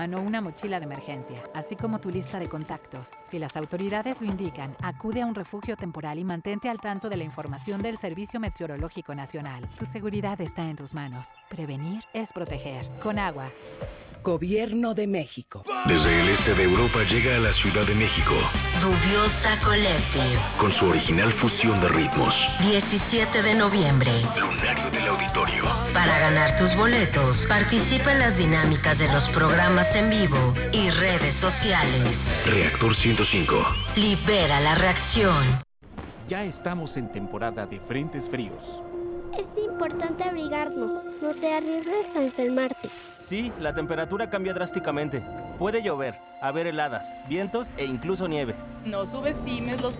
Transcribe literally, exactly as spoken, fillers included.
o una mochila de emergencia, así como tu lista de contactos. Si las autoridades lo indican, acude a un refugio temporal y mantente al tanto de la información del Servicio Meteorológico Nacional. Tu seguridad está en tus manos. Prevenir es proteger. Con agua. Gobierno de México. Desde el este de Europa llega a la Ciudad de México. Dubiosa Collective. Con su original fusión de ritmos. diecisiete de noviembre. Lunario del Auditorio. Para ganar tus boletos, participa en las dinámicas de los programas en vivo y redes sociales. Reactor ciento cinco. Libera la reacción. Ya estamos en temporada de frentes fríos. Es importante abrigarnos. No te arriesgues a enfermarte. Sí, la temperatura cambia drásticamente. Puede llover, haber heladas, vientos e incluso nieve. No subestimes los